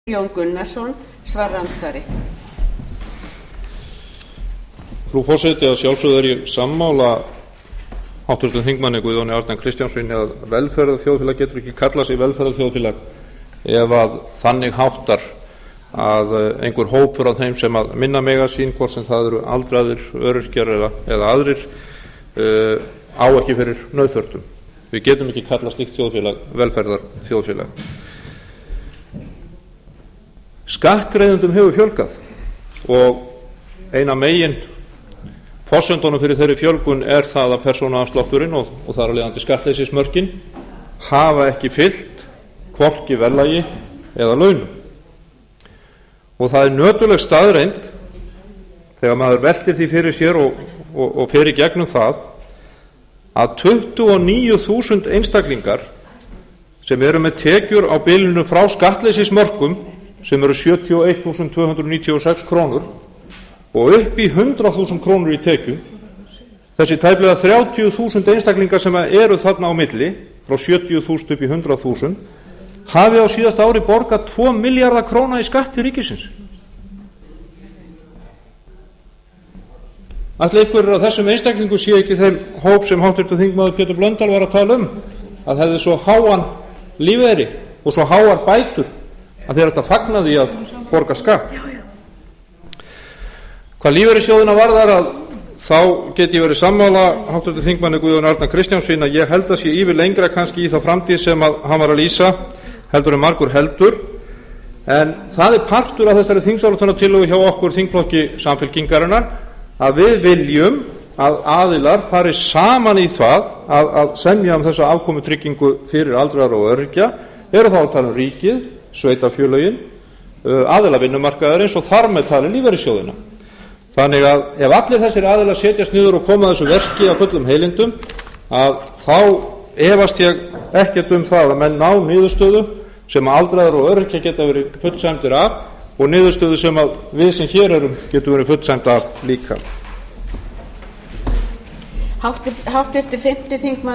Jón Gunnarsson svarar andsvari. Frú forseti, að sjálfsögðu er ég sammála háttvirtum þingmanni Guðjóni Arnar Kristjánssyni að velferðarþjóðfélag getur ekki kallað sig velferðarþjóðfélag ef að þannig háttar að einhver hópur af þeim sem að minna mega sín, hvort sem það eru aldraðir, öryrkjar eða aðrir, á ekki fyrir nauðþörfum. Við getum ekki kallað slíkt þjóðfélag velferðarþjóðfélag. Skattgreiðendum hefur fjölgað og eina megin forsendunum fyrir þeirri fjölgun er það að persónuafslátturinn og þar af leiðandi skattleysismörkin hafa ekki fylgt hvorki verðlagi eða launum. Og það er nöturleg staðreynd þegar maður veltir því fyrir sér og fer í gegnum það að 29.000 einstaklingar sem eru með tekjur á bilinu frá skattleysismörkum sem eru 71.296 krónur og upp í 100.000 krónur í tekjum, þessi tæplega 30.000 einstaklingar sem eru þarna á milli frá 70.000 upp í 100.000 hafi á síðasta ári borgað 2 milljarða króna í skatt til ríkisins. Ætli einhverjir af þessum einstaklingum sé ekki þeim hóp sem háttvirtur þingmaður Pétur Blöndal var að tala að hefði svo háan lífeyri og svo háar bætur að þeir ættu að fagna því að borga skatt. Hvað lífeyrissjóðina varðar að þá get ég verið sammála háttvirtur þingmanni Guðjóni Arnar Kristjánssyni að ég held að sé yfir lengra kannski í þá framtíð sem að hann var að lýsa heldur en margur heldur, en það er partur af þessari þingsályktunartillögu hjá okkur þingflokki Samfylkingarinnar að við viljum að aðilar fari saman í það að semja þessa afkomutryggingu fyrir aldraða og öryrkja, eru þá að tala ríkið, sveitarfélögin, aðila vinnumarkaðarins og þar með talið lífeyrissjóðina. Þannig að ef allir þessir aðilar setjast niður og koma þessu verki af fullum heilindum, að þá efast ég ekkert það að menn ná niðurstöðu sem aldraðir og öryrkjar geta verið fullsæmdir af og niðurstöðu sem að við sem hér erum getum verið fullsæmd af líka. Háttvirtur 5. þingmaður